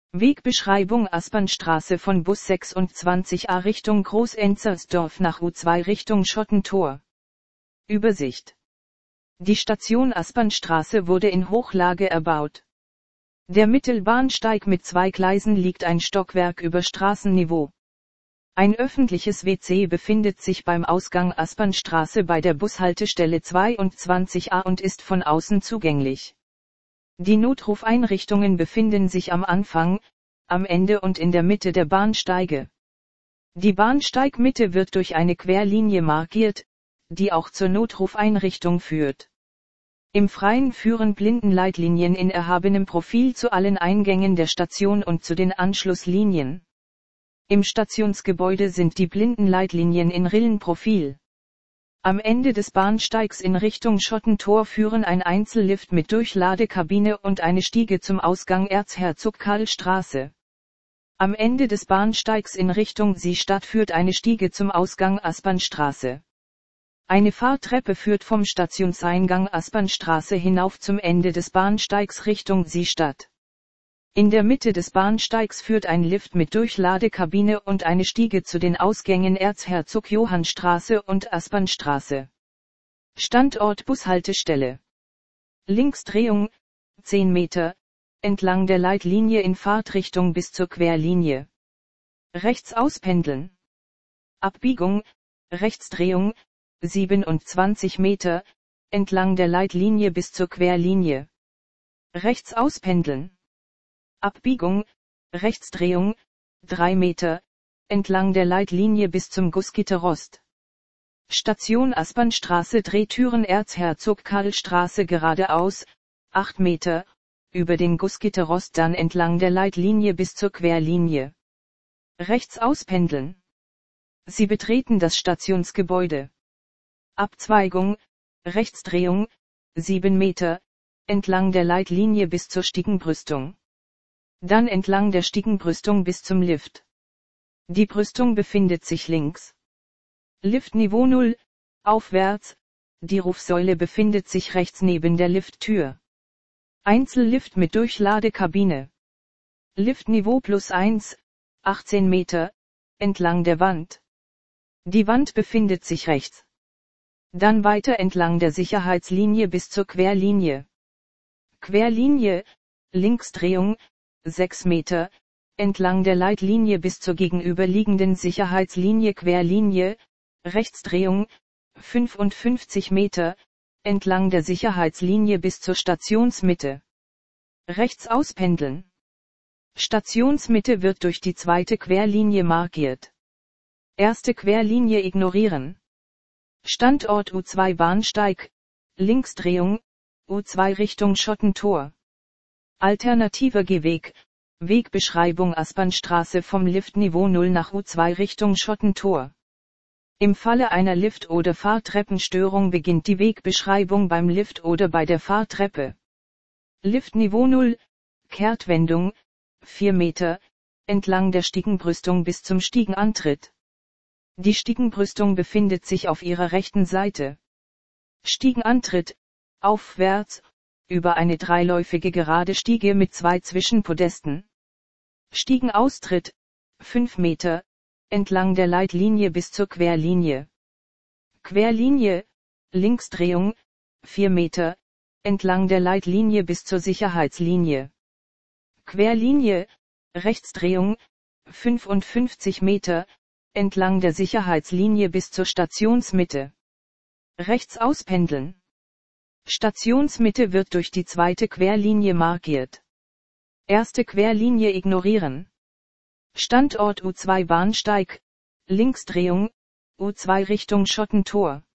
Wegbeschreibung: Aspernstraße von Bus 26a Richtung Groß-Enzersdorf nach U2 Richtung Schottentor. Übersicht: Die Station Aspernstraße wurde in Hochlage erbaut. Der Mittelbahnsteig mit 2 Gleisen liegt ein Stockwerk über Straßenniveau. Ein öffentliches WC befindet sich beim Ausgang Aspernstraße bei der Bushaltestelle 22a und ist von außen zugänglich. Die Notrufeinrichtungen befinden sich am Anfang, am Ende und in der Mitte der Bahnsteige. Die Bahnsteigmitte wird durch eine Querlinie markiert, die auch zur Notrufeinrichtung führt. Im Freien führen Blindenleitlinien in erhabenem Profil zu allen Eingängen der Station und zu den Anschlusslinien. Im Stationsgebäude sind die Blindenleitlinien in Rillenprofil. Am Ende des Bahnsteigs in Richtung Schottentor führen ein Einzellift mit Durchladekabine und eine Stiege zum Ausgang Erzherzog-Karl-Straße. Am Ende des Bahnsteigs in Richtung Seestadt führt eine Stiege zum Ausgang Aspernstraße. Eine Fahrtreppe führt vom Stationseingang Aspernstraße hinauf zum Ende des Bahnsteigs Richtung Seestadt. In der Mitte des Bahnsteigs führt ein Lift mit Durchladekabine und eine Stiege zu den Ausgängen Erzherzog-Johann-Straße und Aspernstraße. Standort Bushaltestelle. Linksdrehung, 10 Meter, entlang der Leitlinie in Fahrtrichtung bis zur Querlinie. Rechts auspendeln. Abbiegung, Rechtsdrehung, 27 Meter, entlang der Leitlinie bis zur Querlinie. Rechts auspendeln. Abbiegung, Rechtsdrehung, 3 Meter, entlang der Leitlinie bis zum Gußgitterrost. Station Aspernstraße Drehtüren Erzherzog-Karl-Straße geradeaus, 8 Meter, über den Gußgitterrost dann entlang der Leitlinie bis zur Querlinie. Rechts auspendeln. Sie betreten das Stationsgebäude. Abzweigung, Rechtsdrehung, 7 Meter, entlang der Leitlinie bis zur Stiegenbrüstung. Dann entlang der Stiegenbrüstung bis zum Lift. Die Brüstung befindet sich links. Liftniveau 0, aufwärts, die Rufsäule befindet sich rechts neben der Lifttür. Einzellift mit Durchladekabine. Liftniveau +1, 18 Meter, entlang der Wand. Die Wand befindet sich rechts. Dann weiter entlang der Sicherheitslinie bis zur Querlinie. Querlinie, Linksdrehung, 6 Meter, entlang der Leitlinie bis zur gegenüberliegenden Sicherheitslinie Querlinie, Rechtsdrehung, 55 Meter, entlang der Sicherheitslinie bis zur Stationsmitte. Rechts auspendeln. Stationsmitte wird durch die zweite Querlinie markiert. Erste Querlinie ignorieren. Standort U2 Bahnsteig, Linksdrehung, U2 Richtung Schottentor. Alternativer Gehweg, Wegbeschreibung Aspernstraße vom Liftniveau 0 nach U2 Richtung Schottentor. Im Falle einer Lift- oder Fahrtreppenstörung beginnt die Wegbeschreibung beim Lift oder bei der Fahrtreppe. Liftniveau 0, Kehrtwendung, 4 Meter, entlang der Stiegenbrüstung bis zum Stiegenantritt. Die Stiegenbrüstung befindet sich auf ihrer rechten Seite. Stiegenantritt, aufwärts, über eine dreiläufige gerade Stiege mit 2 Zwischenpodesten. Stiegenaustritt, 5 Meter, entlang der Leitlinie bis zur Querlinie. Querlinie, Linksdrehung, 4 Meter, entlang der Leitlinie bis zur Sicherheitslinie. Querlinie, Rechtsdrehung, 55 Meter, entlang der Sicherheitslinie bis zur Stationsmitte. Rechts auspendeln. Stationsmitte wird durch die zweite Querlinie markiert. Erste Querlinie ignorieren. Standort U2 Bahnsteig, Linksdrehung, U2 Richtung Schottentor.